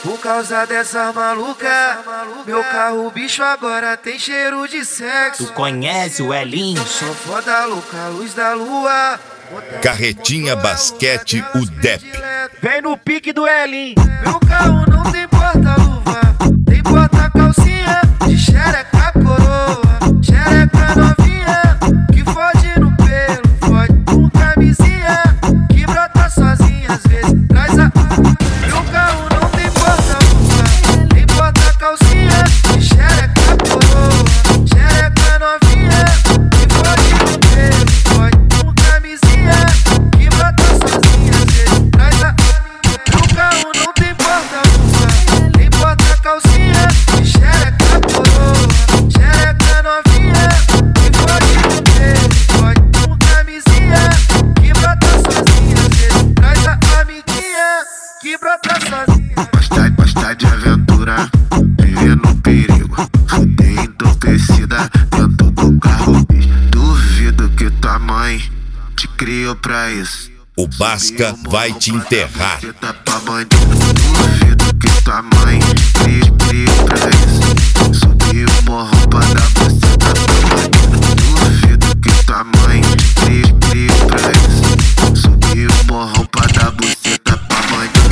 Por causa dessa maluca, meu carro bicho agora tem cheiro de sexo. Tu conhece o Elinho? Sou foda louca, luz da lua. Carretinha Basquete, o Dep. Vem no pique do Elinho. Meu carro não tem porta-luva, tem porta-calcinha de xereca coroa, xereca novinha, que fode no pelo, fode com camisinha, que brota sozinha, às vezes traz a... Meu carro não tem porta-luva, tem porta-calcinha de xereca coroa, xereca novinha, que fode no pelo, fode com camisinha, que brota sozinha, às vezes traz a... Meu carro não tem porta-luva, tem porta-calcinha de xereca coroa, xereca novinha, que fode no pelo, fode com camisinha, que brota sozinha, às vezes traz a amiguinha, que brota sozinha. Gosta de aventura, viver no perigo, fuder entorpecida dentro do carro. Duvido que tua mãe te criou pra isso. O Basca vai te enterrar. Duvido que tua mãe criou pra isso. Subiu o morrão pra dar buceta pra bandido. Duvido que tua mãe criou pra isso. Subiu o morrão pra dar buceta pra bandido.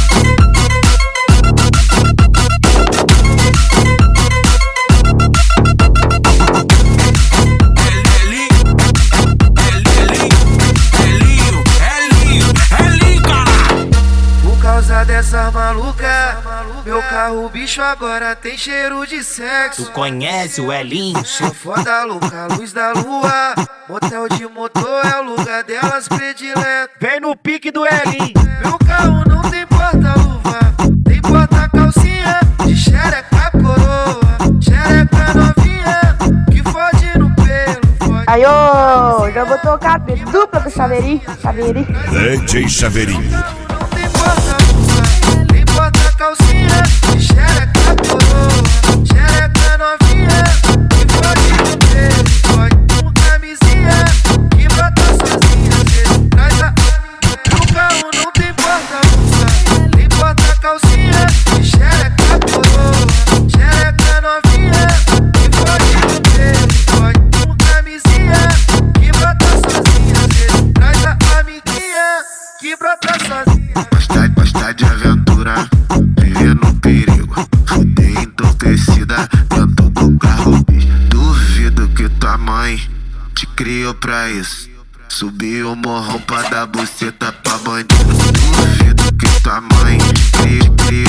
Por causa dessa maluca, meu carro bicho agora tem cheiro de sexo. Tu conhece o Elinho? Sou foda louca, luz da lua. Motel de motor é o lugar delas predileto. Vem no pique do Elinho. Meu carro não tem porta-luva, tem porta-calcinha de xereca coroa, xereca novinha, que fode no pelo, fode. Aí, ô, já vou tocar dupla pro Chaveirinho. DJ Chaveirinho. Não tem porta-luva, tem porta-calcinha de xereca coroa, xereca novinha, que fode no pelo, fode com camisinha, que brota sozinha, às vezes traz a... Meu carro não tem porta-luva, tem porta-calcinha de xereca coroa, xereca novinha, que fode no pelo, fode com camisinha, que brota sozinha, às vezes traz a amiguinha, que brota sozinha. Gosta de aventura, viver no perigo, fuder entorpecida dentro do carro. Duvido que tua mãe te criou pra isso. Subiu o morrão pra dar buceta pra bandido. Duvido que tua mãe criou